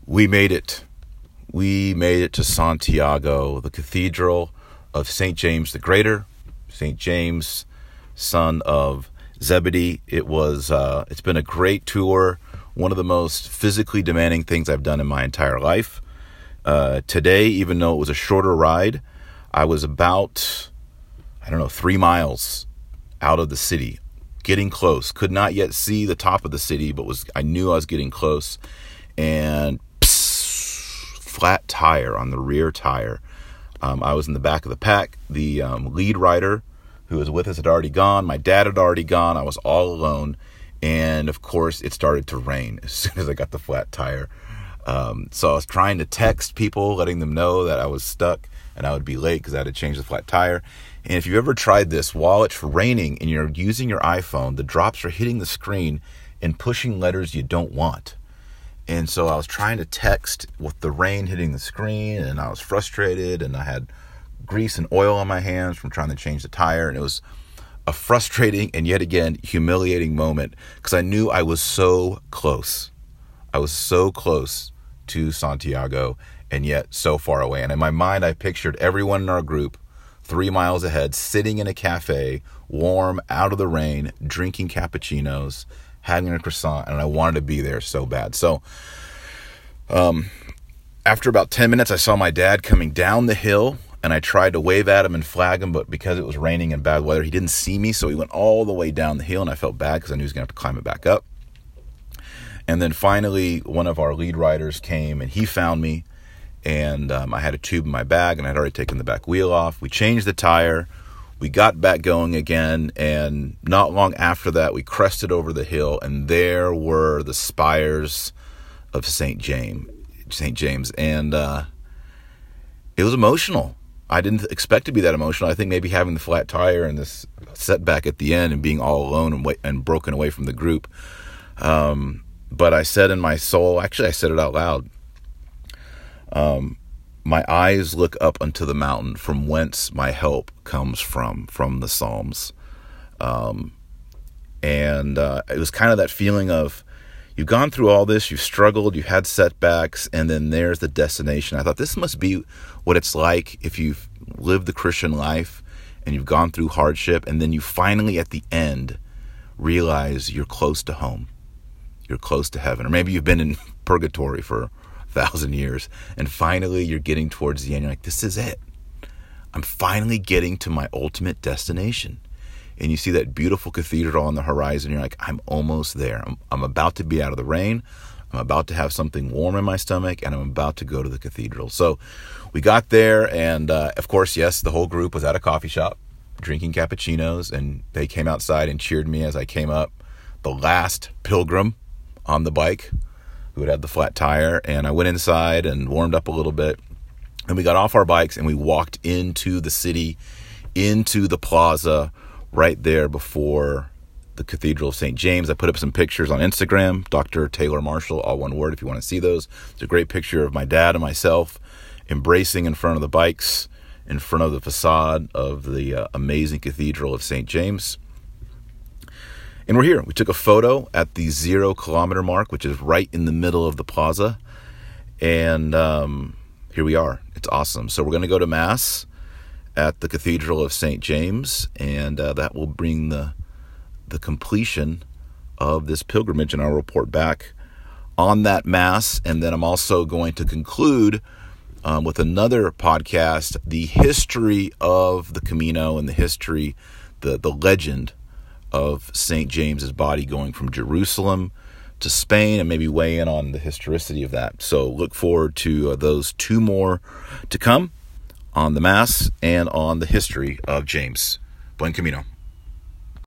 We made it. We made it to Santiago, the Cathedral of St. James the Greater, St. James, son of Zebedee. It's been a great tour, one of the most physically demanding things I've done in my entire life. Today, even though it was a shorter ride, I was about, 3 miles out of the city, getting close. Could not yet see the top of the city, but I knew I was getting close. And flat tire on the rear tire. I was in the back of the pack. The lead rider who was with us had already gone. My dad had already gone. I was all alone. And of course, it started to rain as soon as I got the flat tire. So I was trying to text people, letting them know that I was stuck and I would be late because I had to change the flat tire. And if you've ever tried this, while it's raining and you're using your iPhone, the drops are hitting the screen and pushing letters you don't want. And so I was trying to text with the rain hitting the screen, and I was frustrated, and I had grease and oil on my hands from trying to change the tire. And it was a frustrating and yet again humiliating moment because I knew I was so close. I was so close to Santiago and yet so far away. And in my mind, I pictured everyone in our group 3 miles ahead, sitting in a cafe, warm, out of the rain, drinking cappuccinos, having a croissant, and I wanted to be there so bad. So after about 10 minutes, I saw my dad coming down the hill, and I tried to wave at him and flag him, but because it was raining and bad weather, he didn't see me, so he went all the way down the hill, and I felt bad because I knew he was going to have to climb it back up. And then finally, one of our lead riders came, and he found me, and I had a tube in my bag, and I'd already taken the back wheel off. We changed the tire. We got back going again, and not long after that, we crested over the hill, and there were the spires of St. James, and it was emotional. I didn't expect to be that emotional. I think maybe having the flat tire and this setback at the end and being all alone and broken away from the group. But I said in my soul, actually I said it out loud, my eyes look up unto the mountain from whence my help comes from the Psalms. And it was kind of that feeling of, you've gone through all this, you've struggled, you've had setbacks, and then there's the destination. I thought this must be what it's like if you've lived the Christian life and you've gone through hardship, and then you finally at the end realize you're close to home. You're close to heaven. Or maybe you've been in purgatory for 1,000 years, and finally you're getting towards the end. You're like, this is it. I'm finally getting to my ultimate destination. And you see that beautiful cathedral on the horizon. You're like, I'm almost there. I'm about to be out of the rain. I'm about to have something warm in my stomach, and I'm about to go to the cathedral. So we got there, and of course, yes, the whole group was at a coffee shop drinking cappuccinos, and they came outside and cheered me as I came up. The last pilgrim on the bike who had the flat tire, and I went inside and warmed up a little bit, and we got off our bikes and we walked into the city, into the plaza right there before the Cathedral of St. James. I put up some pictures on Instagram, Dr. Taylor Marshall, all one word if you want to see those. It's a great picture of my dad and myself embracing in front of the bikes, in front of the facade of the amazing Cathedral of St. James. And we're here. We took a photo at the 0 kilometer mark, which is right in the middle of the plaza. And here we are. It's awesome. So we're going to go to Mass at the Cathedral of St. James, and that will bring the completion of this pilgrimage, and I'll report back on that Mass. And then I'm also going to conclude with another podcast, the history of the Camino and the history, the legend of St. James's body going from Jerusalem to Spain, and maybe weigh in on the historicity of that. So look forward to those 2 more to come on the Mass and on the history of James. Buen Camino.